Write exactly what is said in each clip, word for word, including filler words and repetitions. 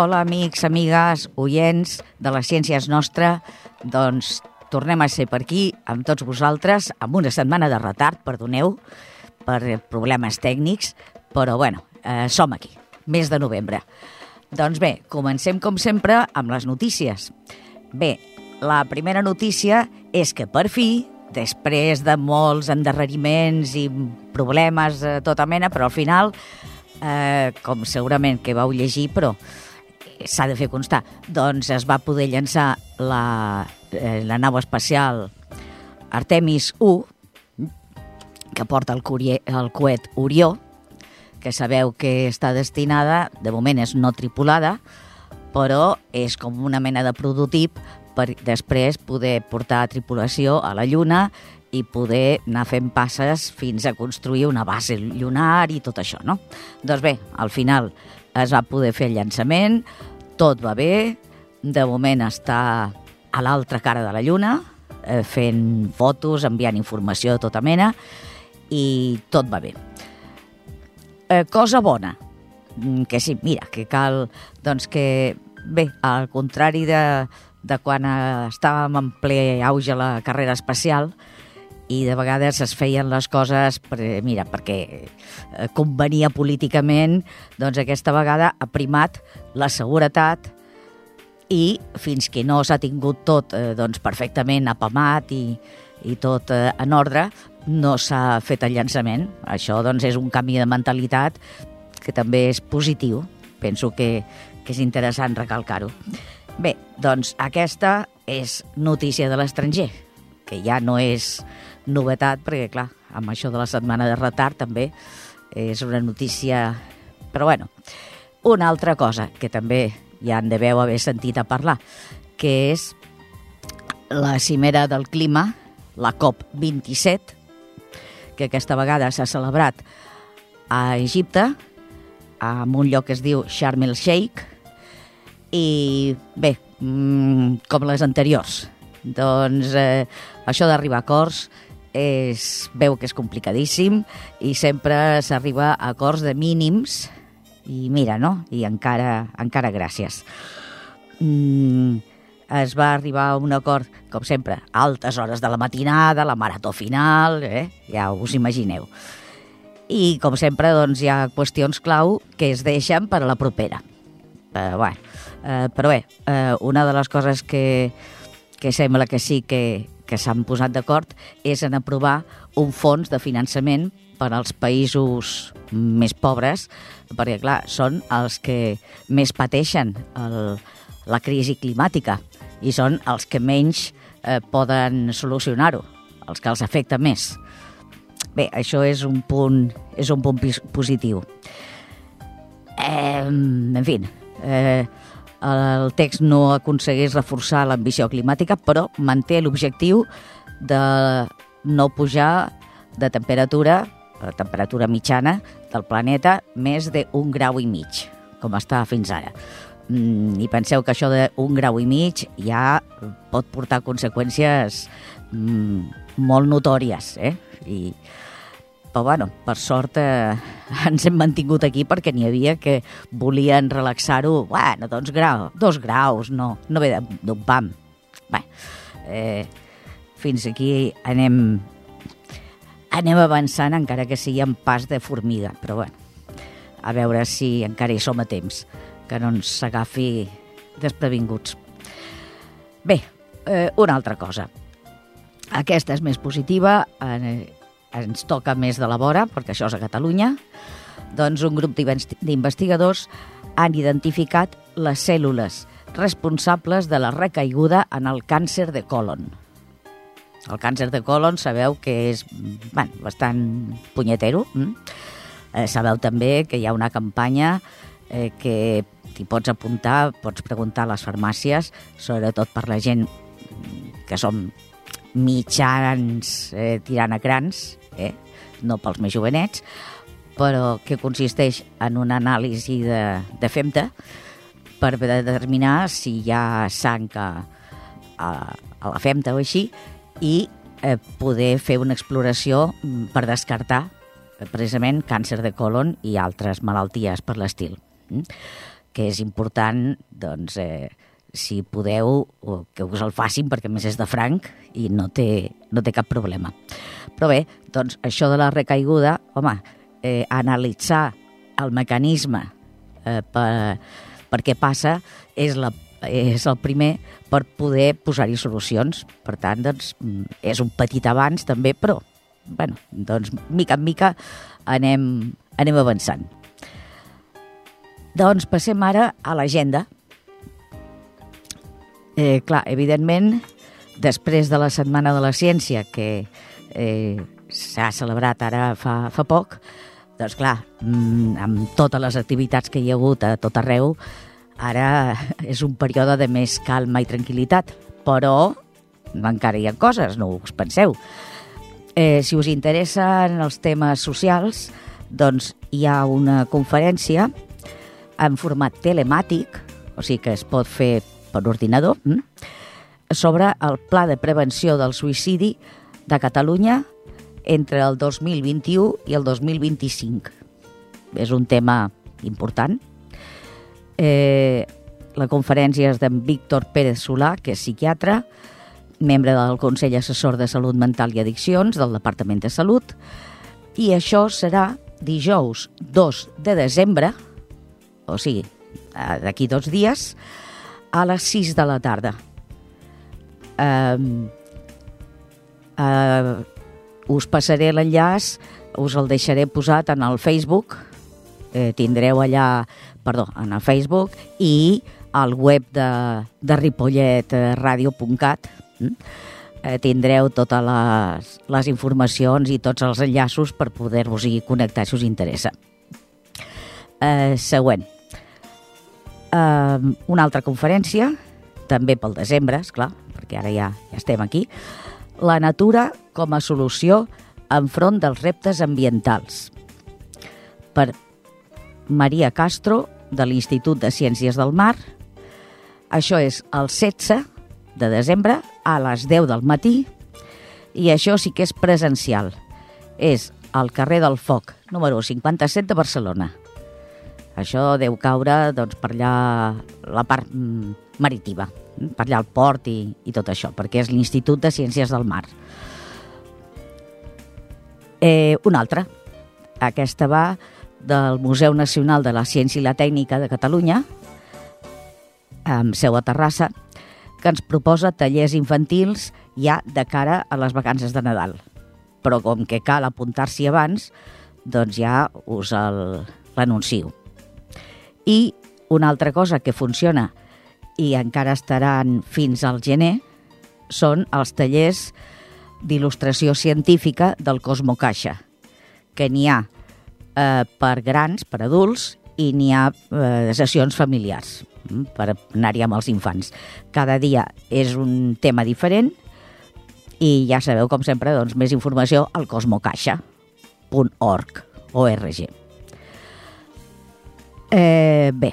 Hola, amics, amigues, oients de les Ciències Nostra. Doncs tornem a ser per aquí amb tots vosaltres, amb una setmana de retard, perdoneu, per problemes tècnics, però bueno, eh, som aquí, mes de novembre. Doncs bé, comencem com sempre amb les notícies. Bé, la primera notícia és que per fi, després de molts endarreriments i problemes de tota mena, però al final, eh, com segurament que vau llegir, però s'ha de fer constar, doncs es va poder llançar la, eh, la nau espacial Artemis u, que porta el, curie, el coet Orió, que sabeu que està destinada, de moment és no tripulada, però és com una mena de prototip per després poder portar tripulació a la Lluna i poder anar fent passes fins a construir una base lunar i tot això, no? Doncs bé, al final es va poder fer el llançament, tot va bé, de moment està a l'altra cara de la Lluna, eh, fent fotos, enviant informació de tota mena, i tot va bé. Eh, cosa bona, que sí, mira, que cal, doncs que, bé, al contrari de, de quan estàvem en ple auge a la carrera espacial, i de vegades es feien les coses, per, mira, perquè convenia políticament, doncs aquesta vegada ha primat la seguretat i fins que no s'ha tingut tot eh, doncs perfectament apamat i, i tot eh, en ordre, no s'ha fet el llançament. Això doncs és un canvi de mentalitat que també és positiu. Penso que, que és interessant recalcar-ho. Bé, doncs aquesta és notícia de l'estranger, que ja no és novetat, perquè, clar, amb això de la setmana de retard també és una notícia... Però, bueno, una altra cosa que també ja en deveu haver sentit a parlar, que és la cimera del clima, la COP vint-i-set, que aquesta vegada s'ha celebrat a Egipte, en un lloc que es diu Sharm el-Sheikh, i bé, com les anteriors, doncs eh, això d'arribar a acords es veu que és complicadíssim i sempre s'arriba a acords de mínims i mira, no? I encara, encara gràcies. Mm, es va arribar a un acord, com sempre, a altes hores de la matinada, la marató final, eh? Ja us imagineu. I, com sempre, doncs, hi ha qüestions clau que es deixen per a la propera. Eh, bueno, eh, però bé, eh, una de les coses que, que sembla que sí que que s'han posat d'acord és en aprovar un fons de finançament per als països més pobres, perquè, clar, són els que més pateixen el, la crisi climàtica i són els que menys eh, poden solucionar-ho, els que els afecta més. Bé, això és un punt, és un punt positiu. Eh, en fi, eh, el text no aconsegueix reforçar l'ambició climàtica, però manté l'objectiu de no pujar de temperatura, la temperatura mitjana del planeta, més d'un grau i mig, com està fins ara. I penseu que això d'un grau i mig ja pot portar conseqüències molt notòries, eh? I però, bueno, per sort eh, ens hem mantingut aquí perquè n'hi havia que volien relaxar-ho. Bueno, doncs grau, dos graus, no, no ve d'un pam. Bé, eh, fins aquí anem, anem avançant, encara que sigui en pas de formiga. Però, bueno, a veure si encara hi som a temps, que no ens s'agafi desprevinguts. Bé, eh, una altra cosa. Aquesta és més positiva, eh, ens toca més de la vora, perquè això és a Catalunya, doncs un grup d'investigadors han identificat les cèl·lules responsables de la recaiguda en el càncer de còlon. El càncer de còlon sabeu que és bueno, bastant punyetero. Mm? Eh, sabeu també que hi ha una campanya eh, que t'hi pots apuntar, pots preguntar a les farmàcies, sobretot per la gent que som mitjans eh, tirant a grans, eh? no pels més jovenets, però que consisteix en una anàlisi de, de femta per determinar si hi ha sang a, a, a la femta o així i eh, poder fer una exploració per descartar eh, precisament càncer de còlon i altres malalties per l'estil. Mm? que és important, doncs, eh, si podeu, que us el facin, perquè a més és de franc i no té, no té cap problema. Però bé, doncs això de la recaiguda, home, eh, analitzar el mecanisme eh, per, per què passa és, la, és el primer per poder posar-hi solucions. Per tant, doncs, és un petit avanç també, però, bueno, doncs, mica en mica anem, anem avançant. Doncs passem ara a l'agenda. Eh, clar, evidentment, després de la Setmana de la Ciència, que eh, s'ha celebrat ara fa, fa poc, doncs clar, amb totes les activitats que hi ha hagut a tot arreu, ara és un període de més calma i tranquil·litat, però encara hi ha coses, no us penseu. Eh, si us interessen els temes socials, doncs hi ha una conferència en format telemàtic, o sigui que es pot fer per ordinador, hm? sobre el Pla de Prevenció del Suïcidi de Catalunya entre el dos mil vint-i-u i el dos mil vint-i-cinc. És un tema important. Eh, la conferència és d'en Víctor Pérez Solà, que és psiquiatre, membre del Consell Assessor de Salut Mental i Addiccions del Departament de Salut, i això serà dijous dos de desembre, o sigui, d'aquí dos dies, a les sis de la tarda. Eh, eh, us passaré l'enllaç, us el deixaré posat en el Facebook, eh, tindreu allà, perdó, en el Facebook i al web de, de ripollet radio punt cat. Eh, tindreu totes les, les informacions i tots els enllaços per poder-vos-hi connectar si us interessa. Eh, següent. Eh, una altra conferència, també pel desembre, esclar, perquè ara ja, ja estem aquí. La natura com a solució enfront dels reptes ambientals. Per Maria Castro, de l'Institut de Ciències del Mar. Això és el setze de desembre a les deu del matí i això sí que és presencial. És al carrer del Foc, número cinquanta-set de Barcelona. Això deu caure doncs, per allà la part marítima, per allà al port i, i tot això, perquè és l'Institut de Ciències del Mar. Eh, una altra. Aquesta va del Museu Nacional de la Ciència i la Tècnica de Catalunya, amb seu a Terrassa, que ens proposa tallers infantils ja de cara a les vacances de Nadal. Però com que cal apuntar-s'hi abans, doncs ja us el, l'anuncio. I una altra cosa que funciona i encara estaran fins al gener són els tallers d'il·lustració científica del Cosmo Caixa, que n'hi ha eh, per grans, per adults, i n'hi ha eh, sessions familiars per anar-hi amb els infants. Cada dia és un tema diferent i ja sabeu, com sempre, doncs, més informació al cosmocaixa punt org. Eh, bé,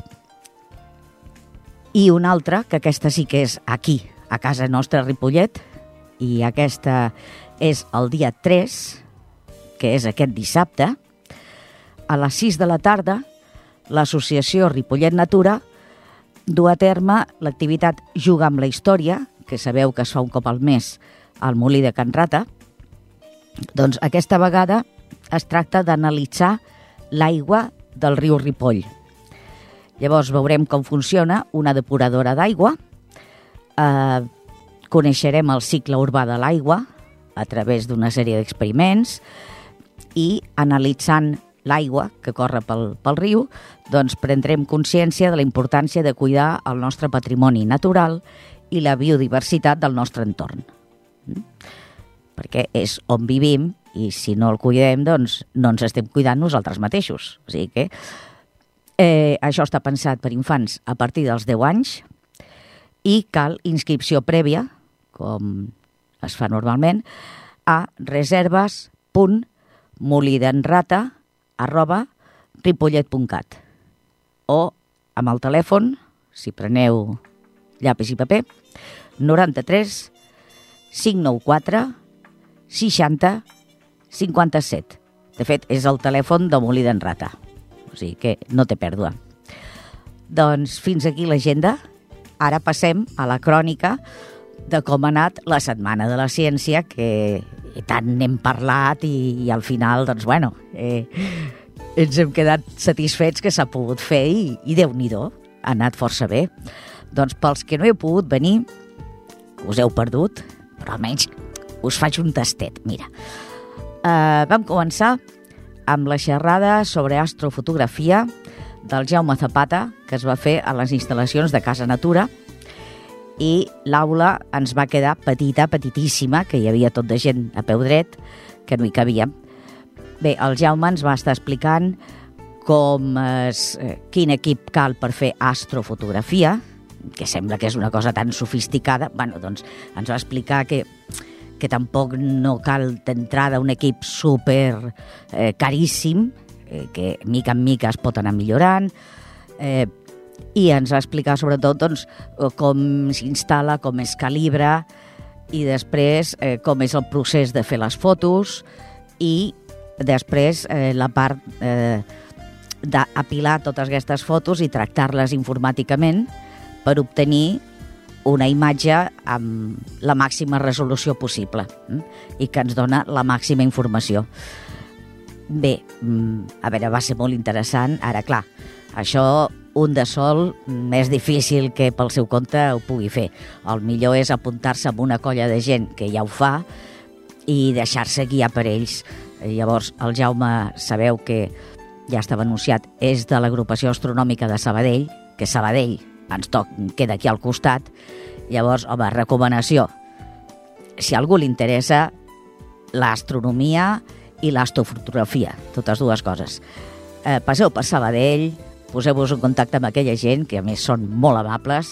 i una altra, que aquesta sí que és aquí, a casa nostra, a Ripollet, i aquesta és el dia tres, que és aquest dissabte, a les sis de la tarda, l'associació Ripollet Natura du a terme l'activitat Juga amb la Història, que sabeu que es fa un cop al mes al Molí de Can Rata. Doncs aquesta vegada es tracta d'analitzar l'aigua del riu Ripoll. Llavors veurem com funciona una depuradora d'aigua, eh, coneixerem el cicle urbà de l'aigua a través d'una sèrie d'experiments i analitzant l'aigua que corre pel, pel riu, doncs prendrem consciència de la importància de cuidar el nostre patrimoni natural i la biodiversitat del nostre entorn. Perquè és on vivim i si no el cuidem, doncs no ens estem cuidant nosaltres mateixos. O sigui que eh, això està pensat per infants a partir dels deu anys i cal inscripció prèvia, com es fa normalment, a reserves punt molidenrata arroba ripollet punt cat o amb el telèfon, si preneu llapis i paper, noranta-tres cinc nou quatre seixanta cinquanta-set. De fet, és el telèfon de Molí d'en Rata, o sigui que no té pèrdua. Doncs fins aquí l'agenda. Ara passem a la crònica de com ha anat la Setmana de la Ciència, que tant n'hem parlat i, i al final, doncs, bueno, eh, ens hem quedat satisfets que s'ha pogut fer i, i Déu-n'hi-do, ha anat força bé. Doncs pels que no heu pogut venir, us heu perdut, però almenys us faig un tastet. Mira, eh, vam començar amb la xerrada sobre astrofotografia del Jaume Zapata, que es va fer a les instal·lacions de Casa Natura, i l'aula ens va quedar petita, petitíssima, que hi havia tot de gent a peu dret, que no hi cabíem. Bé, el Jaume ens va estar explicant com es, quin equip cal per fer astrofotografia, que sembla que és una cosa tan sofisticada. Bueno, doncs ens va explicar que, que tampoc no cal d'entrada un equip super eh, caríssim, eh, que mica en mica es pot anar millorant, eh, i ens va explicar sobretot doncs, com s'instal·la, com es calibra i després eh, com és el procés de fer les fotos i després eh, la part eh, d'apilar totes aquestes fotos i tractar-les informàticament per obtenir una imatge amb la màxima resolució possible eh? i que ens dona la màxima informació. Bé, a veure, va ser molt interessant. Ara, clar, això un de sol és difícil que pel seu compte ho pugui fer. El millor és apuntar-se amb una colla de gent que ja ho fa i deixar-se guiar per ells. Llavors, el Jaume, sabeu que ja estava anunciat, és de l'agrupació astronòmica de Sabadell, que Sabadell ens toc, queda aquí al costat. Llavors, home, recomanació. Si a algú li interessa, l'astronomia i l'astrofotografia, totes dues coses. Eh, passeu per Sabadell, poseu-vos en contacte amb aquella gent, que a més són molt amables,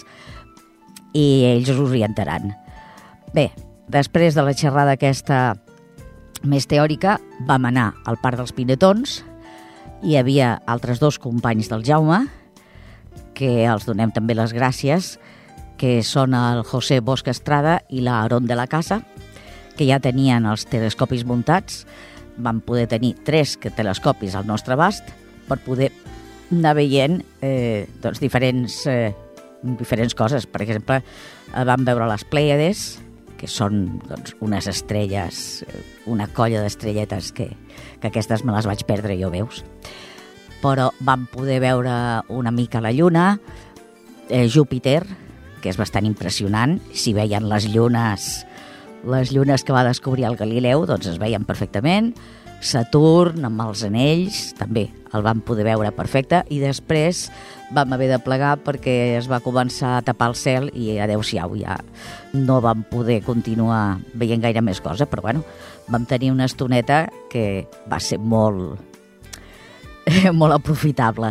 i ells us orientaran. Bé, després de la xerrada aquesta més teòrica, vam anar al Parc dels Pinetons. Hi havia altres dos companys del Jaume, que els donem també les gràcies, que són el José Bosch Estrada i l'Aaron de la Casa, que ja tenien els telescopis muntats. Vam poder tenir tres telescopis al nostre abast per poder anar veient eh, doncs, diferents, eh, diferents coses. Per exemple, eh, vam veure les Plèiades, que són doncs, unes estrelles, una colla d'estrelletes que, que aquestes me les vaig perdre jo, veus. Però vam poder veure una mica la Lluna, eh, Júpiter, que és bastant impressionant. Si veien les llunes, les llunes que va descobrir el Galileu, doncs es veien perfectament. Saturn, amb els anells, també el vam poder veure perfecte, i després vam haver de plegar perquè es va començar a tapar el cel i adeu-siau, ja no vam poder continuar veient gaire més cosa, però bueno, vam tenir una estoneta que va ser molt, molt aprofitable.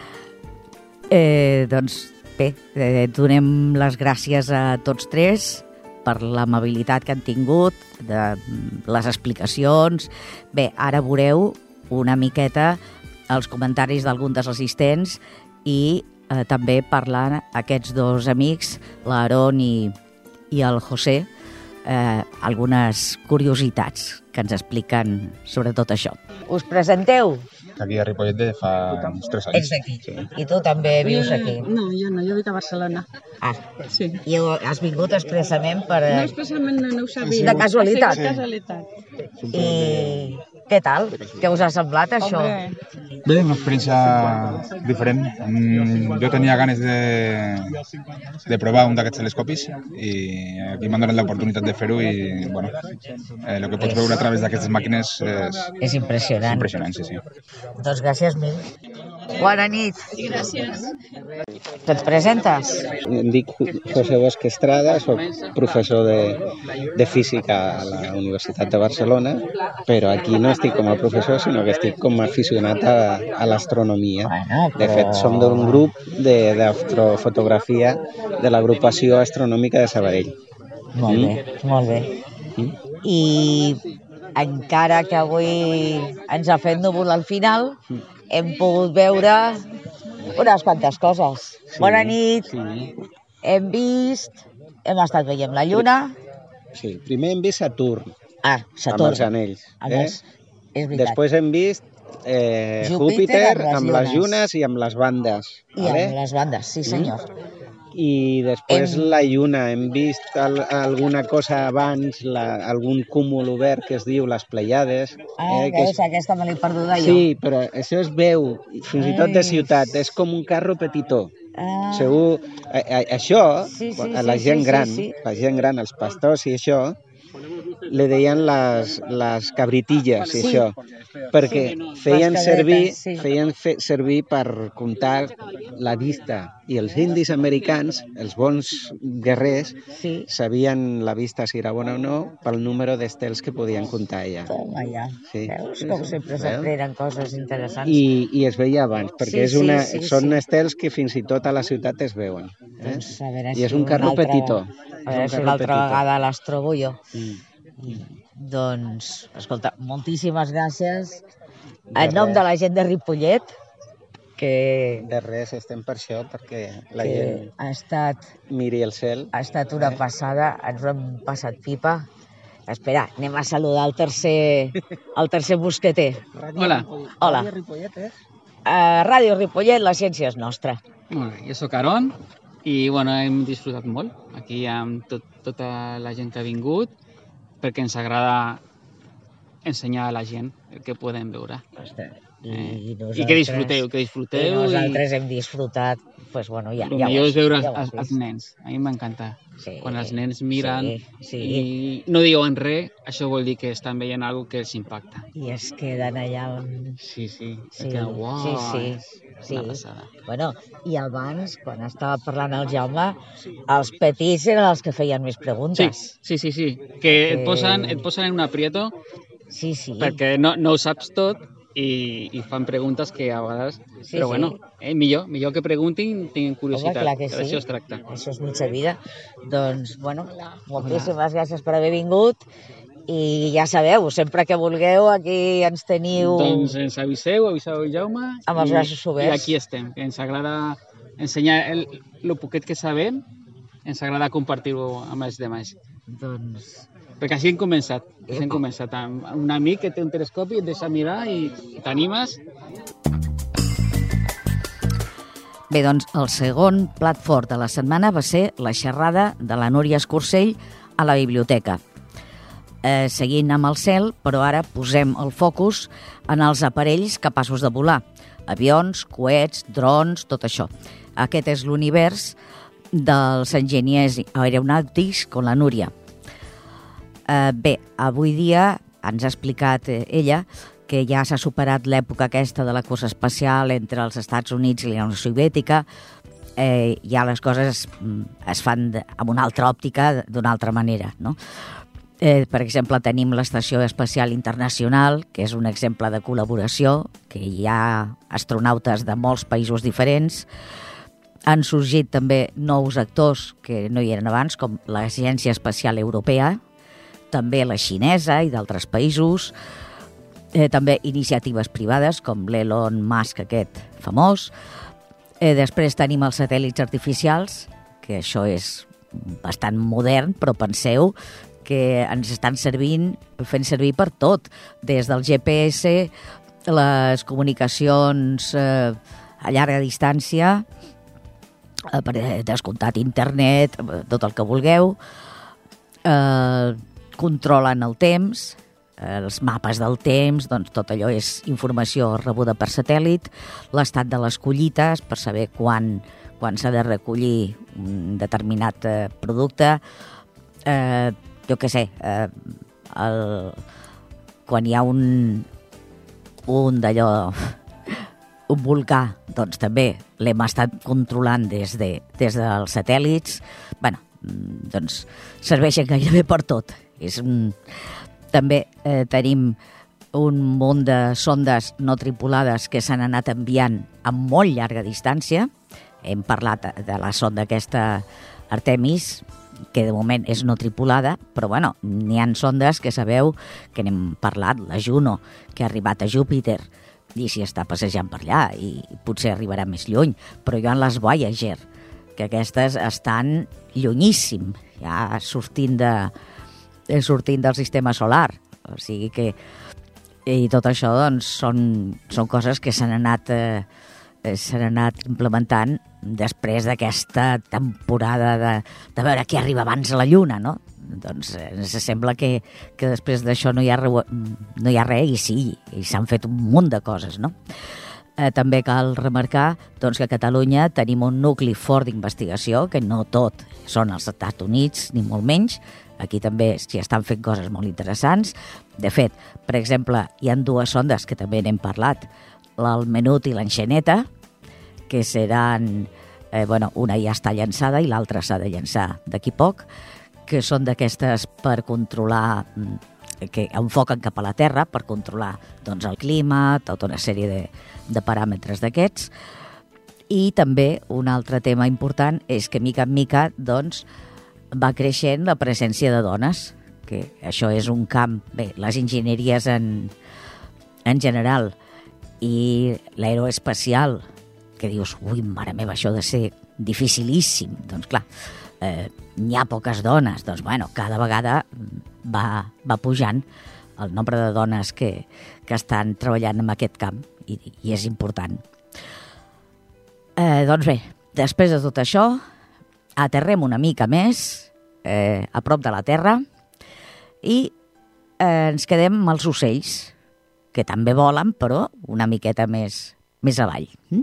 Eh, doncs bé, eh, donem les gràcies a tots tres per l'amabilitat que han tingut, de les explicacions. Bé, ara veureu una miqueta els comentaris d'algun dels assistents i eh, també parlant aquests dos amics, l'Aaron i, i el José, eh, algunes curiositats que ens expliquen sobre tot això. Us presenteu? Aquí a Ripollet de fa uns tres anys. Ets d'aquí? Sí. I tu també vius aquí? No, jo no, jo vic a Barcelona. Ah, sí. I has vingut expressament per... No, expressament no, no ho sabia. De casualitat? Sí, de casualitat. I què tal? Què us ha semblat, això? Hombre. Bé, una experiència diferent. Mm, jo tenia ganes de, de provar un d'aquests telescopis i aquí m'han donat l'oportunitat de fer-ho i, bueno, eh, el que pots veure a través d'aquestes màquines és, És impressionant. és impressionant, sí, sí. Doncs gràcies mil. Bona nit. Gràcies. Et presentes? Em dic José Bosch Estrada, soc professor de, de física a la Universitat de Barcelona, però aquí no estic com a professor, sinó que estic com a aficionat a, a l'astronomia. Bueno, però... De fet, som d'un grup d'astrofotografia de, de l'agrupació astronòmica de Sabadell. Molt bé, mm? molt bé. Mm? I encara que avui ens ha fet núvol al final, mm. hem pogut veure unes quantes coses. Sí, Bona nit, sí. Hem vist, hem estat veient la Lluna. Sí, primer hem vist Saturn, Ah, Saturn. amb els anells. A més, Eh? és veritat. Després hem vist eh, Júpiter Júpiter, amb les amb les llunes. llunes i amb les bandes. I vale? amb les bandes, sí senyor. I després Hem- la lluna. Hem vist al, alguna cosa abans, la, algun cúmul obert que es diu les Pleiades. Ah, eh, que veus, aquesta me l'he perduda jo. Sí, però això es veu, fins i tot de Ai. ciutat, és com un carro petitó. Ah, Segur, a, a, això, Sí, sí, a la sí, gent sí, gran, sí, sí. la gent gran, els pastors i això, li deien les, les cabritilles i Sí. això, perquè Sí, feien les servir, cabretes, sí. feien fe, servir per comptar la vista. I els indis americans, els bons guerrers, sí. sabien la vista si era bona o no pel número d'estels que podien comptar allà. Toma ja. Sí, Veus sí, com sí. sempre Veus? s'aprenen coses interessants. I, i es veia abans, perquè Sí, és una, sí, sí, són sí. estels que fins i tot a la ciutat es veuen. Eh? Doncs a veure I és si un una carro altra- petitó. A veure És un si carro una altra petitó. vegada les trobo jo. Mm. Doncs, escolta, moltíssimes gràcies. De En nom res. de la gent de Ripollet, que, De res, estem per això, perquè la que gent ha estat miri el cel. Ha estat una passada, ens ho hem passat pipa. Espera, anem a saludar el tercer, el tercer mosqueter. Hola. Hola. Ràdio Ripollet, eh? A Ràdio Ripollet, la ciència és nostra. Molt bé, jo sóc Aaron i bueno, hem disfrutat molt aquí amb tot, tota la gent que ha vingut perquè ens agrada ensenyar a la gent el que podem veure. I, Eh, nosaltres, I que disfruteu, que I disfruteu. nosaltres hem disfrutat, pues, bueno, ja, el ja ho millor has- és veure ja ho has els, els vist. nens. A mi m'encanta. Sí, Quan els nens miren sí, sí. i no diuen res, això vol dir que estan veient alguna que els impacta. I es queden allà on... Sí, sí. Sí, Sí, queden, uau, sí, sí, és sí. Una passada. Bueno, i abans, quan estava parlant el Jaume, els petits eren els que feien més Sí, preguntes. sí, sí, sí. Que et Que- posen, et posen en un aprieto Sí, sí. perquè no, no ho saps tot i, i fan preguntes que a vegades... Sí, però sí. bueno, eh, millor, millor que preguntin, tinguin curiositat. Home, clar que sí. D'això es tracta. Això és mitja vida. Doncs, bueno, moltíssimes gràcies per haver vingut i ja sabeu, sempre que vulgueu, aquí ens teniu... Doncs ens aviseu, aviseu el Jaume. Amb els i- braços oberts. I aquí estem, que ens agrada ensenyar el, el poquet que sabem, ens agrada compartir-ho amb els demés. Doncs, Perquè així hem començat, així hem començat amb un amic que té un telescopi, et deixa mirar i t'animes. bé, doncs, el segon plat fort de la setmana va ser la xerrada de la Núria Escursell a la biblioteca. Eh, seguint amb el cel, però ara posem el focus en els aparells capaços de volar. Avions, coets, drons, tot això. Aquest és l'univers dels enginyers aeronàutics com la Núria. Eh, bé, avui dia ens ha explicat eh, ella que ja s'ha superat l'època aquesta de la cursa espacial entre els Estats Units i la Unió Soviètica. Eh, ja les coses mm, es fan de, amb una altra òptica, d'una altra manera, no? Eh, per exemple, tenim l'Estació Espacial Internacional, que és un exemple de col·laboració, que hi ha astronautes de molts països diferents. Han sorgit també nous actors que no hi eren abans, com l'Agència Espacial Europea, també la xinesa i d'altres països, eh, també iniciatives privades com l'Elon Musk aquest famós. Eh, després tenim els satèl·lits artificials, que això és bastant modern, però penseu que ens estan servint, fent servir per tot, des del G P S, les comunicacions eh, a llarga distància, eh, per descomptat internet, tot el que vulgueu, eh, controlen el temps, eh, els mapes del temps, doncs tot allò és informació rebuda per satèl·lit, l'estat de les collites, per saber quan, quan s'ha de recollir un determinat eh, producte, eh, jo què sé, eh, el, quan hi ha un, un d'allò, un volcà, doncs també l'hem estat controlant des, de, des dels satèl·lits. Bueno, doncs serveixen gairebé per tot. És un... També eh, tenim un munt de sondes no tripulades que s'han anat enviant a molt llarga distància. Hem parlat de la sonda aquesta Artemis, que de moment és no tripulada, però bueno, n'hi ha sondes que sabeu que n'hem parlat, la Juno, que ha arribat a Júpiter i s'hi està passejant per allà i potser arribarà més lluny, però hi ha les Voyager, que aquestes estan llunyíssim, ja sortint, de, sortint del sistema solar, o sigui que I tot això doncs, són, són coses que s'han anat, eh, s'han anat implementant després d'aquesta temporada de, de veure què arriba abans a la Lluna, no? Doncs eh, sembla que, que després d'això no hi ha, no hi ha res, i sí, i s'han fet un munt de coses, no? Eh, també cal remarcar doncs, que a Catalunya tenim un nucli fort d'investigació, que no tot són els Estats Units, ni molt menys. Aquí també s'hi estan fent coses molt interessants. De fet, per exemple, hi ha dues sondes que també n'hem parlat, l'Almenut i l'Enxaneta, que seran, eh, bueno, una ja està llançada i l'altra s'ha de llançar d'aquí poc, que són d'aquestes per controlar, que enfoquen cap a la Terra, per controlar doncs, el clima, tota una sèrie de, de paràmetres d'aquests. I també un altre tema important és que mica en mica doncs, va creixent la presència de dones, que això és un camp, bé, les enginyeries en, en general i l'aeroespacial, que dius, ui, mare meva, això ha de ser dificilíssim. Doncs clar, eh, n'hi ha poques dones, doncs bueno, cada vegada va, va pujant el nombre de dones que, que estan treballant en aquest camp, i, i és important. Eh, doncs bé, després de tot això, aterrem una mica més eh, a prop de la Terra i eh, ens quedem amb els ocells, que també volen, però una miqueta més, més avall. Mm?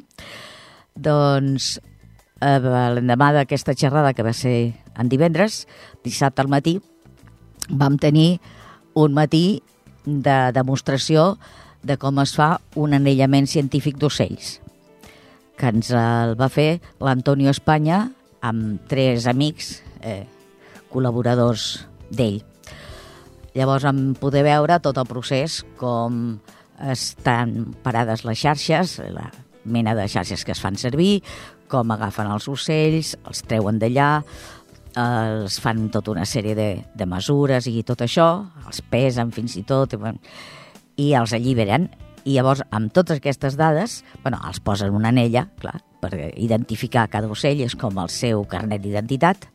Doncs eh, l'endemà d'aquesta xerrada, que va ser en divendres, dissabte al matí, vam tenir un matí de demostració de com es fa un anellament científic d'ocells, que ens el va fer l'Antonio Espanya amb tres amics, eh, col·laboradors d'ell. Llavors vam poder veure tot el procés, com estan parades les xarxes, la mena de xarxes que es fan servir, com agafen els ocells, els treuen d'allà, els fan tota una sèrie de, de mesures i tot això, els pesen fins i tot, i, bueno, i els alliberen. I llavors, amb totes aquestes dades, bueno, els posen una anella, clar, per identificar cada ocell, és com el seu carnet d'identitat,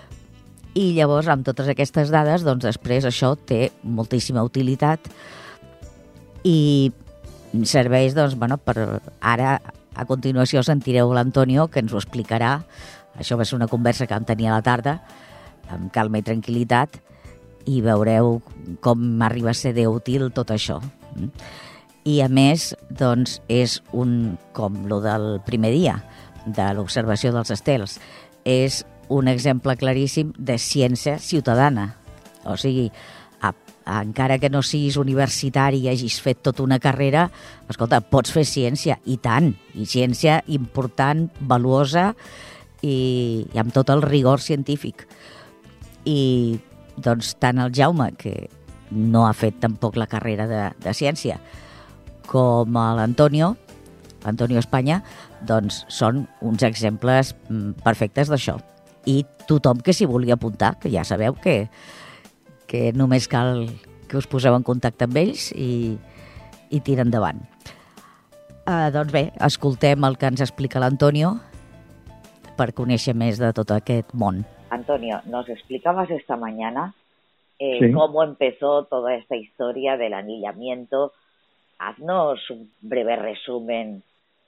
i llavors, amb totes aquestes dades, doncs després això té moltíssima utilitat i serveix, doncs, bueno, per ara, a continuació, sentireu l'Antonio, que ens ho explicarà. Això va ser una conversa que vam tenir a la tarda, amb calma i tranquil·litat, i veureu com arriba a ser d'útil tot això. I, a més, doncs, és un, com lo del primer dia, de l'observació dels estels, és un exemple claríssim de ciència ciutadana. O sigui, a, a, encara que no siguis universitari i hagis fet tota una carrera, escolta, pots fer ciència, i tant, i ciència important, valuosa, i, i amb tot el rigor científic. I, doncs, tant el Jaume, que no ha fet tampoc la carrera de, de ciència, com l'Antonio, l'Antonio Espanya, doncs són uns exemples perfectes d'això. I tothom que s'hi vulgui apuntar, que ja sabeu que, que només cal que us poseu en contacte amb ells i, i tira endavant. Uh, doncs bé, escoltem el que ens explica l'Antonio per conèixer més de tot aquest món. Antonio, nos explicabas esta mañana eh, sí. cómo empezó toda esta historia del anillamiento. Haznos un breve resumen.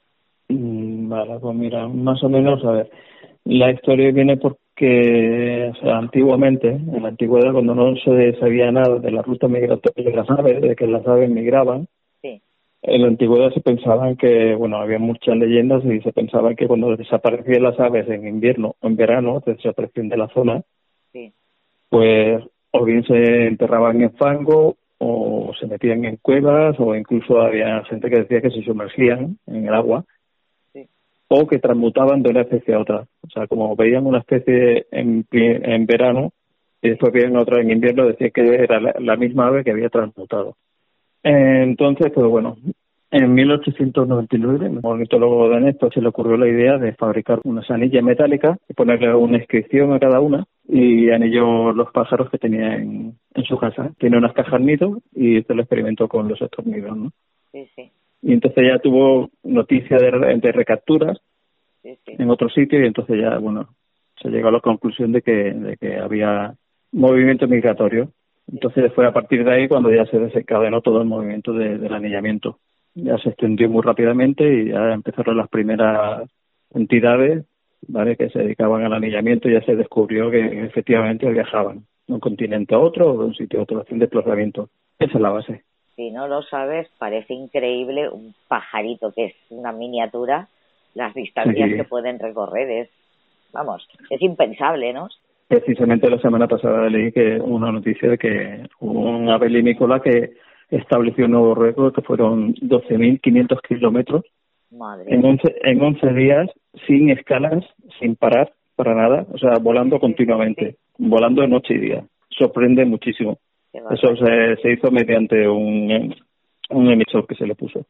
Vale, pues mira, más o menos, a ver, la historia viene porque, o sea, antiguamente, en la antigüedad, cuando no se sabía nada de la ruta migratoria de las aves, de que las aves migraban, sí. En la antigüedad se pensaban que, bueno, había muchas leyendas y se pensaba que cuando desaparecían las aves en invierno o en verano, desaparecían de la zona, sí. Pues o bien se enterraban en fango o se metían en cuevas, o incluso había gente que decía que se sumergían en el agua, sí. O que transmutaban de una especie a otra. O sea, como veían una especie en, en verano y después veían otra en invierno, decían que era la, la misma ave que había transmutado. Entonces, pues bueno, en mil ochocientos noventa y nueve, el ornitólogo danés se le ocurrió la idea de fabricar unas anillas metálicas y ponerle una inscripción a cada una, y anilló los pájaros que tenía en, en su casa. Tiene unas cajas nido y esto lo experimentó con los estornidos, ¿no? Sí, sí. Y entonces ya tuvo noticia de, de recapturas sí, sí. en otro sitio, y entonces ya, bueno, se llegó a la conclusión de que, de que había movimiento migratorio. Entonces fue a partir de ahí cuando ya se desencadenó todo el movimiento de, del anillamiento. Ya se extendió muy rápidamente y ya empezaron las primeras entidades, ¿vale?, que se dedicaban al anillamiento y ya se descubrió que efectivamente viajaban de un continente a otro o de un sitio a otro, hacían desplazamiento. Esa es la base. Si no lo sabes, parece increíble un pajarito que es una miniatura, las distancias Sí. que pueden recorrer. Es, vamos, es impensable, ¿no? Precisamente la semana pasada leí que una noticia de que hubo un ave limícola que estableció un nuevo récord, que fueron doce mil quinientos kilómetros Madre en once, en once días, sin escalas, sin parar para nada, o sea, volando continuamente, volando noche y día. Sorprende muchísimo. Eso se, se hizo mediante un, un emisor que se le puso.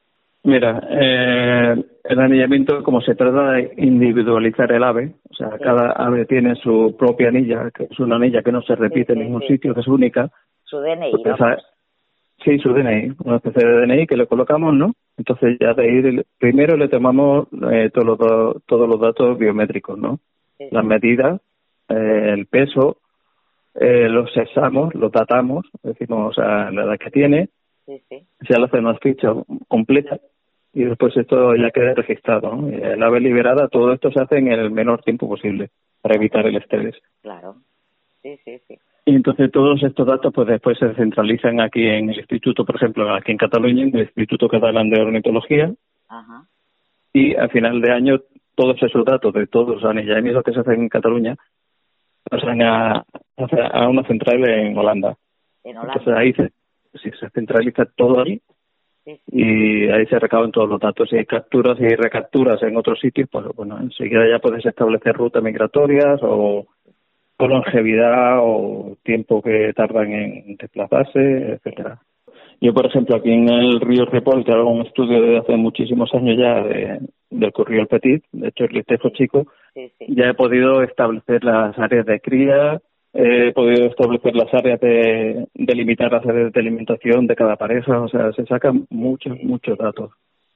Mira, eh, el anillamiento, como se trata de individualizar el ave, o sea, sí. Cada ave tiene su propia anilla, que es una anilla que no se repite sí, sí, en ningún sí. sitio, que es única. Su D N I, pues, ¿no? Sí, su D N I, una especie de D N I que le colocamos, ¿no? Entonces ya de ahí, primero le tomamos eh, todos, los, todos los datos biométricos, ¿no? Sí. Las medidas, eh, el peso, eh, los cesamos, los datamos, decimos, o sea, la edad que tiene, sí, sí. Se le hace una ficha completa y después esto ya queda registrado, ¿no? El ave liberada, todo esto se hace en el menor tiempo posible para evitar el estrés. Claro, sí, sí, sí. Y entonces todos estos datos pues después se centralizan aquí en el instituto, por ejemplo, aquí en Cataluña, en el Instituto Catalán de Ornitología. Ajá. Y al final de año todos esos datos de todos los anillamientos que se hacen en Cataluña pasan a, a una central en Holanda. En Holanda. Entonces ahí se, sí, se centraliza todo ahí. Sí. Y ahí se recaban todos los datos. Si hay capturas y hay recapturas en otros sitios, pues bueno, enseguida ya puedes establecer rutas migratorias o, o longevidad o tiempo que tardan en desplazarse, etcétera. Yo, por ejemplo, aquí en el río Ripoll, que hago un estudio desde hace muchísimos años ya de, del Corriol Petit, de hecho el listejo chico, sí, sí. ya he podido establecer las áreas de cría, he podido establecer las áreas de, de limitar las áreas de alimentación de cada pareja, o sea, se sacan muchos, muchos datos.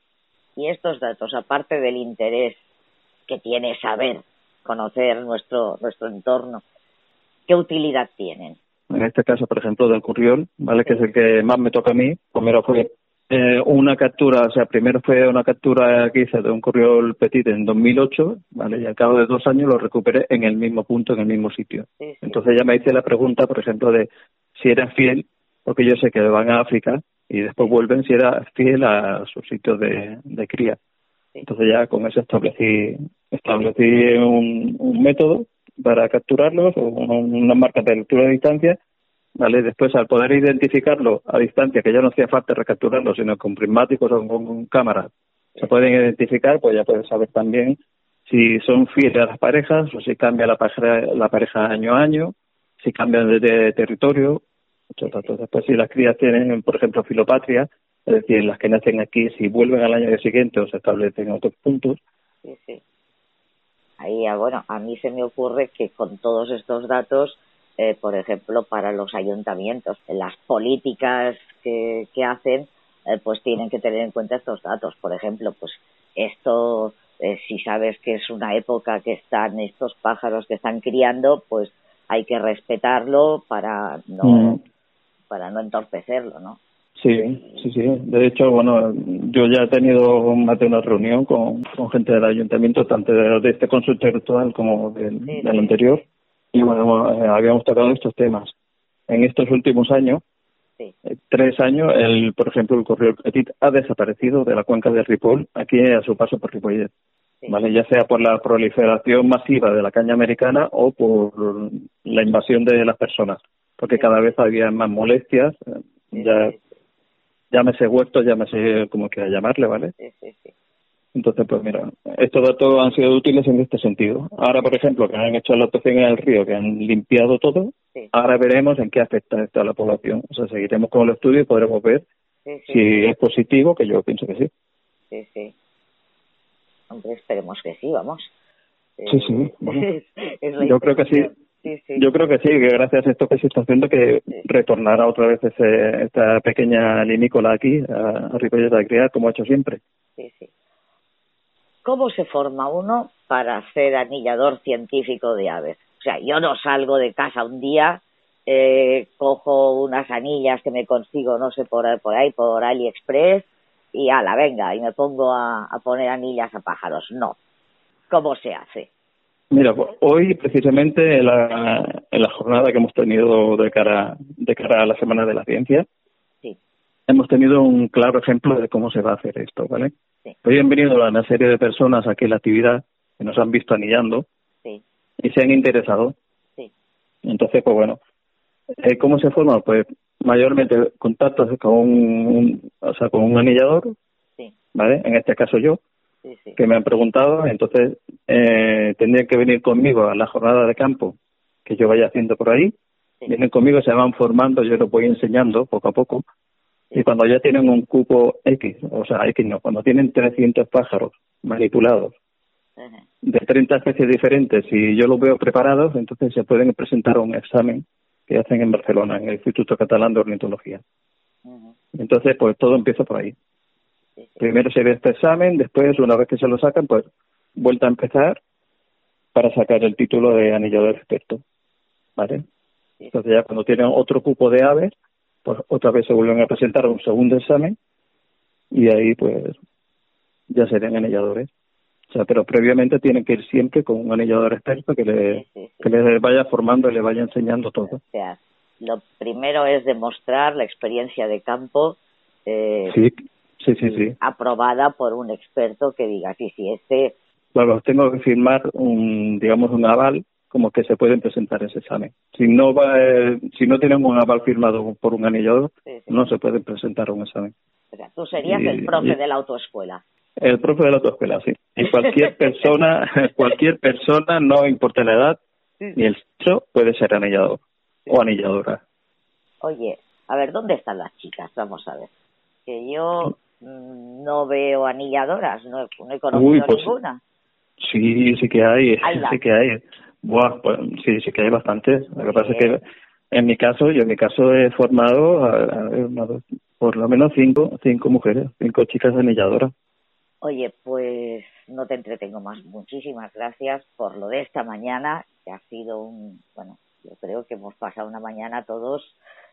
Y estos datos, aparte del interés que tiene saber, conocer nuestro nuestro entorno, ¿qué utilidad tienen? En este caso, por ejemplo, del Corriol, ¿vale? Que es el que más me toca a mí. Primero fue eh, una captura, o sea, primero fue una captura que hice de un Corriol Petit en dos mil ocho, ¿vale? Y al cabo de dos años lo recuperé en el mismo punto, en el mismo sitio. Sí, sí. Entonces ya me hice la pregunta, por ejemplo, de si era fiel, porque yo sé que van a África y después vuelven, si era fiel a sus sitios de, de cría. Entonces ya con eso establecí establecí un, un método para capturarlos, o una marca de lectura de distancia, ¿vale? Después, al poder identificarlo a distancia, que ya no hacía falta recapturarlo, sino con prismáticos o con, con cámaras, se pueden identificar, pues ya puedes saber también si son fieles a las parejas o si cambia la pareja, la pareja año a año, si cambian de, de territorio, muchos datos. Después, si las crías tienen, por ejemplo, filopatria, es decir, las que nacen aquí, si vuelven al año siguiente o se establecen en otros puntos. Sí, sí. Ahí, bueno, a mí se me ocurre que con todos estos datos, eh, por ejemplo, para los ayuntamientos, en las políticas que, que hacen, eh, pues tienen que tener en cuenta estos datos. Por ejemplo, pues esto, eh, si sabes que es una época que están estos pájaros que están criando, pues hay que respetarlo para no, mm. para no entorpecerlo, ¿no? Sí, sí, sí. De hecho, bueno, yo ya he tenido más de una reunión con, con gente del ayuntamiento, tanto de, de este consultorio actual como del, sí, del anterior, y bueno, eh, habíamos tocado estos temas. En estos últimos años, sí. eh, tres años, el, por ejemplo, el Corriol Petit ha desaparecido de la cuenca de Ripoll, aquí a su paso por Ripollet, sí. ¿Vale? Ya sea por la proliferación masiva de la caña americana o por la invasión de las personas, porque sí. Cada vez había más molestias, sí, ya... Sí. Llámese huerto, llámese como quiera llamarle, ¿vale? Sí, sí, sí. Entonces, pues mira, estos datos han sido útiles en este sentido. Ahora, por ejemplo, que han hecho la actuación en el río, que han limpiado todo, sí. Ahora veremos en qué afecta esto a la población. O sea, seguiremos con el estudio y podremos ver sí, sí, si sí. es positivo, que yo pienso que sí. Sí, sí. Hombre, esperemos que sí, vamos. Sí, sí. Bueno, es, es la yo creo que sí. Sí, sí. Yo creo que sí, que gracias a esto que se está haciendo, que sí. Retornará otra vez ese, esta pequeña limícola aquí, a, a Ripollet a criar, como ha hecho siempre. Sí, sí. ¿Cómo se forma uno para ser anillador científico de aves? O sea, yo no salgo de casa un día eh, cojo unas anillas que me consigo, no sé, por, por ahí, por AliExpress, y ala, venga, y me pongo a, a poner anillas a pájaros. No. ¿Cómo se hace? Mira, pues, hoy precisamente en la, en la jornada que hemos tenido de cara, de cara a la Semana de la Ciencia, Sí. hemos tenido un claro ejemplo de cómo se va a hacer esto, ¿vale? Sí. Hoy han venido una serie de personas aquí en la actividad que nos han visto anillando Sí. y se han interesado. Sí. Entonces, pues bueno, eh, ¿cómo se forma? Pues mayormente contactos con un, o sea, con un anillador, Sí. ¿vale? En este caso yo, Sí, sí. que me han preguntado, entonces eh, tendrían que venir conmigo a la jornada de campo que yo vaya haciendo por ahí. Sí. Vienen conmigo, se van formando, yo los voy enseñando poco a poco. Y cuando ya tienen un cupo X, o sea, X no, cuando tienen trescientos pájaros manipulados Ajá. de treinta especies diferentes y yo los veo preparados, entonces se pueden presentar a un examen que hacen en Barcelona, en el Instituto Catalán de Ornitología. Ujú. Entonces, pues todo empieza por ahí. Sí, sí. Primero se ve este examen, después, una vez que se lo sacan, pues vuelta a empezar para sacar el título de anillador experto, ¿vale? Sí. Entonces ya cuando tienen otro cupo de aves, pues otra vez se vuelven a presentar a un segundo examen y ahí pues ya serían anilladores. O sea, pero previamente tienen que ir siempre con un anillador experto que le, Sí, sí, sí. que les vaya formando y le vaya enseñando todo. O sea, lo primero es demostrar la experiencia de campo eh, Sí, sí, sí, sí. aprobada por un experto que diga, sí, sí, este... Claro, tengo que firmar un, digamos, un aval como que se pueden presentar ese examen. Si no va, eh, si no tienen un aval firmado por un anillador, Sí, sí. no se pueden presentar un examen. O sea, tú serías Y- el profe y- de la autoescuela. El profe de la autoescuela, sí. Y cualquier persona, cualquier persona, no importa la edad ni el sexo, puede ser anillador o anilladora. Oye, a ver, ¿dónde están las chicas? Vamos a ver. Que yo mm, no veo anilladoras, no, he- no he conocido Uy, pues, ninguna. Sí, sí que hay, Hay la- sí que hay. Buah, pues, sí, sí que hay bastantes. Lo que pasa es que en mi caso, yo en mi caso he formado a- a ver, una, dos, por lo menos cinco, cinco mujeres, cinco chicas anilladoras. Oye, pues no te entretengo más. Muchísimas gracias por lo de esta mañana, que ha sido un... Bueno, yo creo que hemos pasado una mañana todos...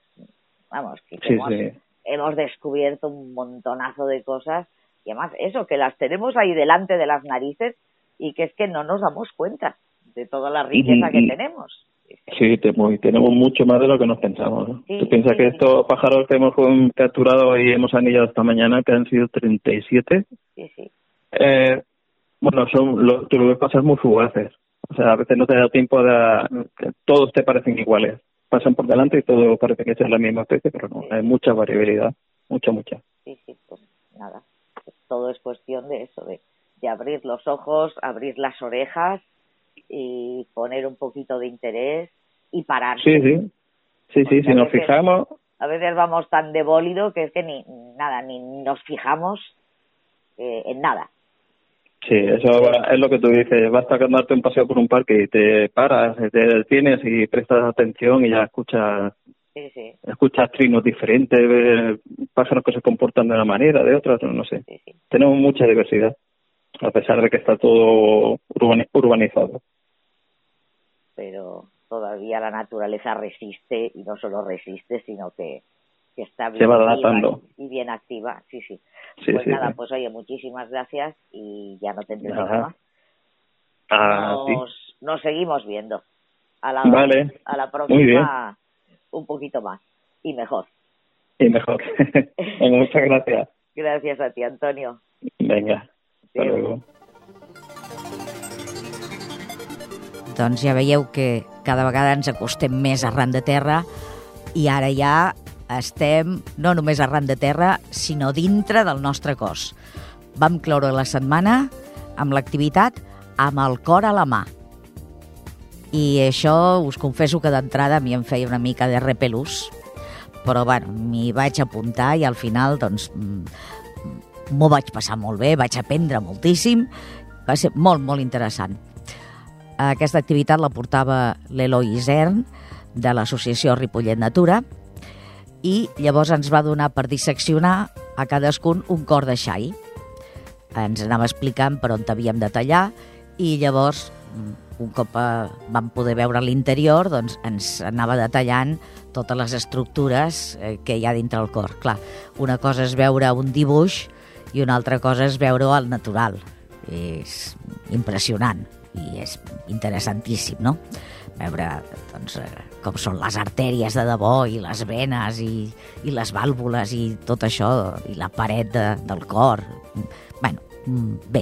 Vamos, que Sí, hemos, sí. hemos descubierto un montonazo de cosas. Y además, eso, que las tenemos ahí delante de las narices y que es que no nos damos cuenta de toda la riqueza que Mm, mm. tenemos. Sí, te- muy- tenemos mucho más de lo que nos pensamos, ¿no? Sí, Tú piensas sí, que sí. estos pájaros que hemos um, capturado y hemos anillado esta mañana, que han sido treinta y siete, Sí, sí. eh, bueno, son lo, tú lo ves pasar muy fugaces. O sea, a veces no te da tiempo de... que todos te parecen iguales. Pasan por delante y todo parece que es la misma especie, pero no, hay mucha variabilidad, mucha, mucha. Sí, sí, pues nada. Pues todo es cuestión de eso, de, de abrir los ojos, abrir las orejas y poner un poquito de interés y pararse. Sí, sí, sí, sí, si nos fijamos, A veces vamos tan de bólido que es que ni nada, ni nos fijamos eh, en nada. sí, eso es lo que tú dices, basta con darte un paseo por un parque y te paras, te detienes y prestas atención y ya escuchas Sí, sí, escuchas trinos diferentes, ves pájaros que se comportan de una manera, de otra, no sé. sí, sí. Tenemos mucha diversidad, a pesar de que está todo urbani- urbanizado. Pero todavía la naturaleza resiste y no solo resiste, sino que, que está Se bien va activa adaptando. y y bien activa. Sí, sí. Sí, Pues sí, nada, sí. pues oye, muchísimas gracias y ya no te entretengo Ajá. más. Ah, sí. Nos, nos seguimos viendo. A la, Vale. a la Muy bien. próxima un poquito más y mejor. Y mejor. Venga, muchas gracias. Gracias a ti, Antonio. Venga, hasta Adéu. luego. Doncs ja veieu que cada vegada ens acostem més arran de terra i ara ja estem no només arran de terra, sinó dintre del nostre cos. Vam cloure la setmana amb l'activitat amb el cor a la mà. I això us confesso que d'entrada a mi em feia una mica de repelús, però bueno, m'hi vaig apuntar i al final doncs m'ho vaig passar molt bé, vaig aprendre moltíssim, va ser molt, molt interessant. Aquesta activitat la portava l'Eloi Isern, de l'associació Ripollet Natura, i llavors ens va donar per disseccionar a cadascun un cor de xai. Ens anava explicant per on havíem de tallar i llavors un cop eh, vam poder veure l'interior, doncs ens anava detallant totes les estructures eh, que hi ha dintre el cor. Clar, una cosa és veure un dibuix i una altra cosa és veure al natural. És impressionant i és interessantíssim, no? Veure doncs, com són les artèries de debò i les venes i, i les vàlvules i tot això, i la paret de, del cor. Bueno, bé.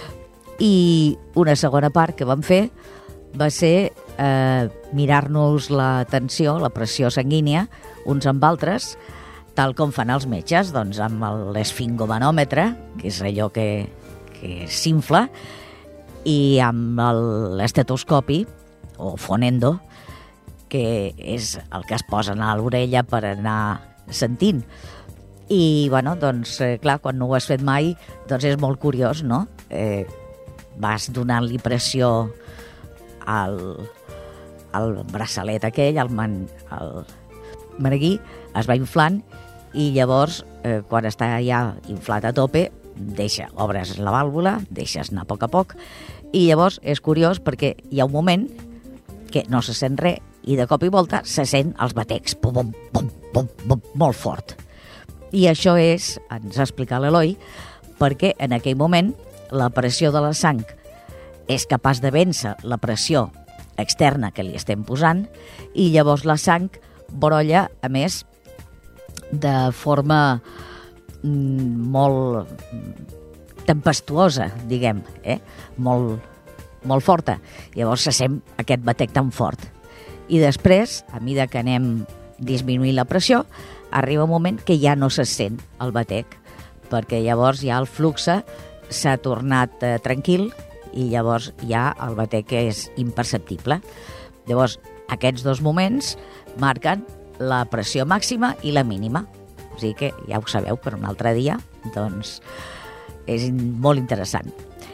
I una segona part que vam fer va ser eh, mirar-nos la tensió, la pressió sanguínia, uns amb altres, tal com fan els metges, doncs amb l'esfingomanòmetre, que és allò que, que s'infla, i amb l'estetoscopi, o fonendo, que és el que es posen a l'orella per anar sentint. I, bueno, doncs, eh, clar, quan no ho has fet mai, doncs és molt curiós, no? Eh, vas donant-li pressió al, al braçalet aquell, al, man, al maneguí, es va inflant i llavors, eh, quan està ja inflat a tope, deixa, obres la vàlvula, deixes anar a poc a poc, i llavors és curiós perquè hi ha un moment que no se sent res i de cop i volta se sent els batecs, pum, pum, pum, pum, pum, molt fort. I això és, ens ha explicat l'Eloi, perquè en aquell moment la pressió de la sang és capaç de vèncer la pressió externa que li estem posant i llavors la sang brolla, a més, de forma mm, molt tempestuosa, diguem, eh? molt, molt forta. Llavors se sent aquest batec tan fort. I després, a mesura que anem disminuint la pressió, arriba un moment que ja no se sent el batec, perquè llavors ja el flux s'ha tornat eh, tranquil i llavors ja el batec és imperceptible. Llavors, aquests dos moments marquen la pressió màxima i la mínima. O sigui que ja ho sabeu per un altre dia, doncs és molt interessant.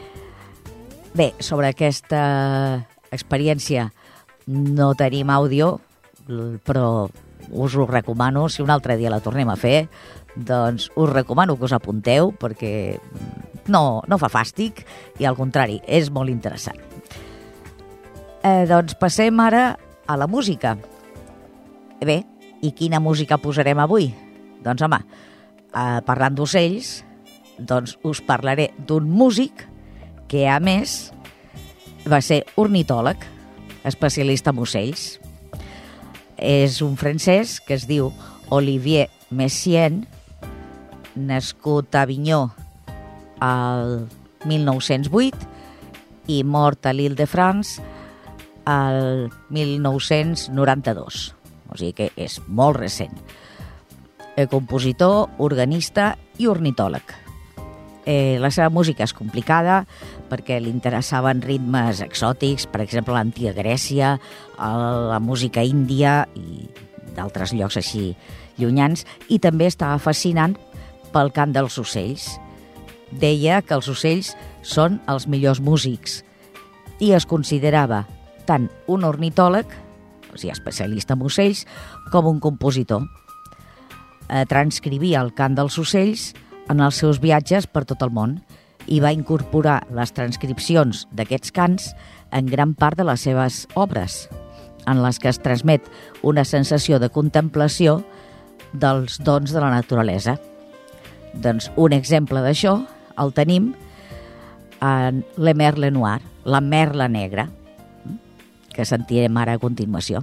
Bé, sobre aquesta experiència no tenim àudio, però us ho recomano, si un altre dia la tornem a fer, doncs us recomano que us apunteu perquè no, no fa fàstic i al contrari, és molt interessant. Eh, doncs passem ara a la música. Bé, i quina música posarem avui? Doncs home, eh, parlant d'ocells, doncs us parlaré d'un músic que a més va ser ornitòleg, especialista en ocells. És un francès que es diu Olivier Messiaen, nascut a Avinyó el mil nou-cents vuit i mort a l'Île-de-France el mil nou-cents noranta-dos. O sigui que és molt recent. Compositor, organista i ornitòleg. Eh, la seva música és complicada perquè li interessaven ritmes exòtics, per exemple l'antiga Grècia, la música índia i d'altres llocs així llunyans, i també estava fascinant pel cant dels ocells. Deia que els ocells són els millors músics i es considerava tant un ornitòleg, o sigui, especialista en ocells, com un compositor. Eh, transcrivia el cant dels ocells en els seus viatges per tot el món i va incorporar les transcripcions d'aquests cants en gran part de les seves obres, en les que es transmet una sensació de contemplació dels dons de la naturalesa. Doncs un exemple d'això el tenim en Le Merle Noir, la merla negra, que sentirem ara a continuació.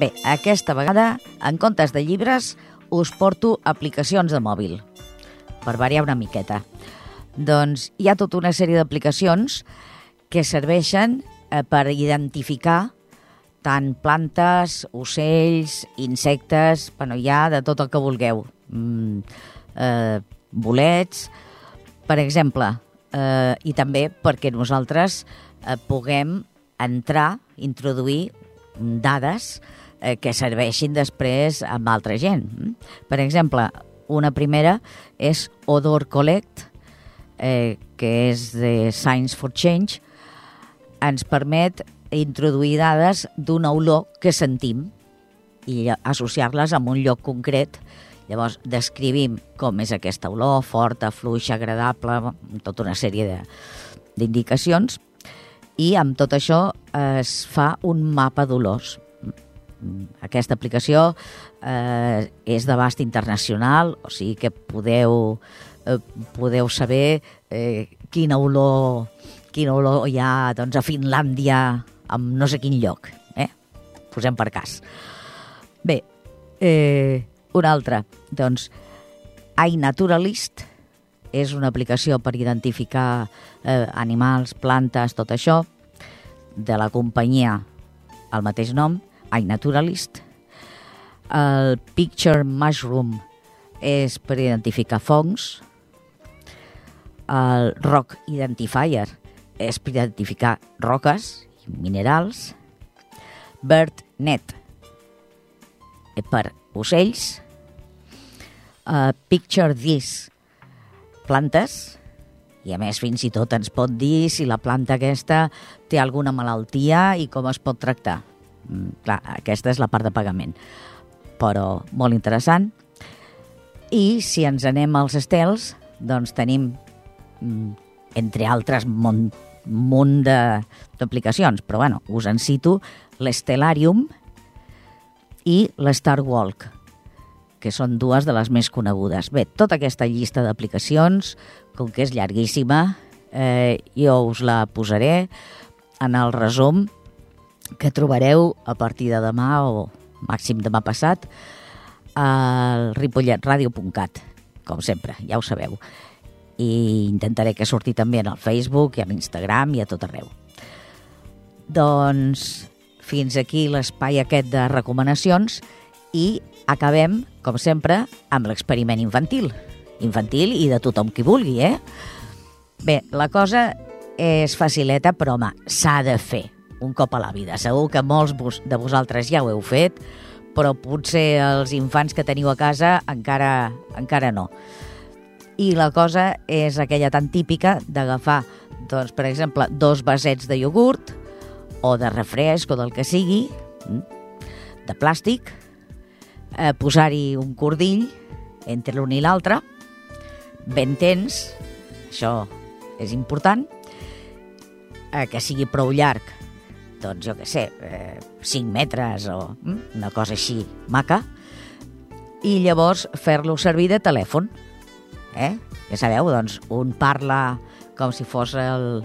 Bé, aquesta vegada, en comptes de llibres, us porto aplicacions de mòbil, per variar una miqueta. Doncs hi ha tota una sèrie d'aplicacions que serveixen eh, per identificar tant plantes, ocells, insectes, bueno, hi ha de tot el que vulgueu. Mm, eh, bolets, per exemple, eh, i també perquè nosaltres eh, puguem entrar, introduir dades eh, que serveixin després amb altra gent. Per exemple, una primera és Odor Collect, eh, que és de Science for Change, ens permet introduir dades d'una olor que sentim i associar-les a un lloc concret. Llavors, descrivim com és aquesta olor, forta, fluixa, agradable, tota una sèrie d'indicacions, i amb tot això es fa un mapa d'olors. Aquesta aplicació eh, és d'abast internacional, o sigui que podeu, eh, podeu saber eh, quina olor, quina olor hi ha doncs, a Finlàndia, en no sé quin lloc. Eh? Posem per cas. Bé, eh, una altra, doncs, iNaturalist és una aplicació per identificar eh, animals, plantes, tot això, de la companyia al mateix nom, iNaturalist. El Picture Mushroom és per identificar fongs. El Rock Identifier és per identificar roques i minerals. BirdNet per ocells. Uh, Picture This, plantes, i a més fins i tot ens pot dir si la planta aquesta té alguna malaltia i com es pot tractar. Mm, clar, aquesta és la part de pagament, però molt interessant. I si ens anem als estels, doncs tenim, mm, entre altres, un munt d'aplicacions, però bueno, us en cito l'Stellarium i l'Starwalk, que són dues de les més conegudes. Bé, tota aquesta llista d'aplicacions, com que és llarguíssima, eh, jo us la posaré en el resum que trobareu a partir de demà o màxim demà passat al ripollet radio punt cat, com sempre, ja ho sabeu. I intentaré que surti també en el Facebook i a l'Instagram i a tot arreu. Doncs fins aquí l'espai aquest de recomanacions i acabem, com sempre, amb l'experiment infantil. Infantil i de tothom qui vulgui, eh? Bé, la cosa és facileta, però, home, s'ha de fer un cop a la vida. Segur que molts de vosaltres ja ho heu fet, però potser els infants que teniu a casa encara, encara no. I la cosa és aquella tan típica d'agafar, doncs, per exemple, dos vasets de iogurt o de refresc o del que sigui, de plàstic, eh, posar-hi un cordill entre l'un i l'altre, ben tens, això és important, eh, que sigui prou llarg, doncs jo què sé, eh, cinc metres o mm, una cosa així maca, i llavors fer-lo servir de telèfon. Eh? Ja sabeu, doncs, un parla com si fos el,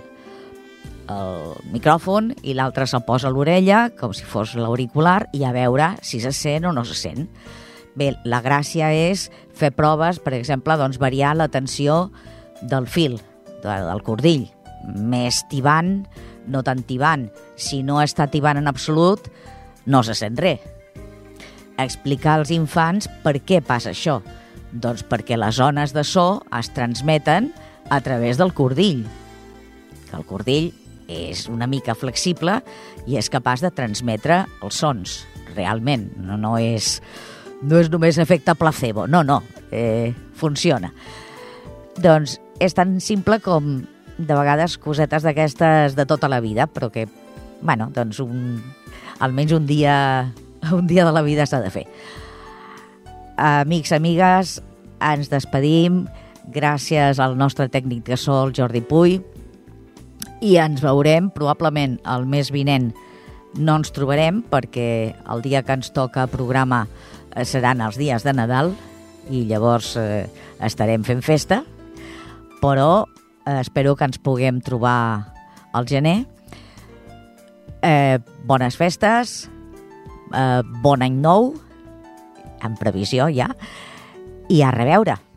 el micròfon i l'altre se'l posa a l'orella com si fos l'auricular i a veure si se sent o no se sent. Bé, la gràcia és fer proves, per exemple, doncs, variar la tensió del fil, del cordill, més tibant, no tan tibant. Si no està tibant en absolut, no se sent res. Explicar als infants per què passa això. Doncs perquè les ones de so es transmeten a través del cordill. Que el cordill és una mica flexible i és capaç de transmetre els sons, realment. No, no, és, no és només efecte placebo, no, no, eh, funciona. Doncs és tan simple com, de vegades, cosetes d'aquestes de tota la vida, però que, bueno, doncs un, almenys un dia, un dia de la vida s'ha de fer. Amics, amigues, ens despedim. Gràcies al nostre tècnic de so, el Jordi Puy, i ens veurem probablement el mes vinent. No ens trobarem perquè el dia que ens toca programa seran els dies de Nadal i llavors eh, estarem fent festa, però eh, espero que ens puguem trobar al gener. Eh, bones festes, eh, bon any nou, en previsió ja, i a reveure.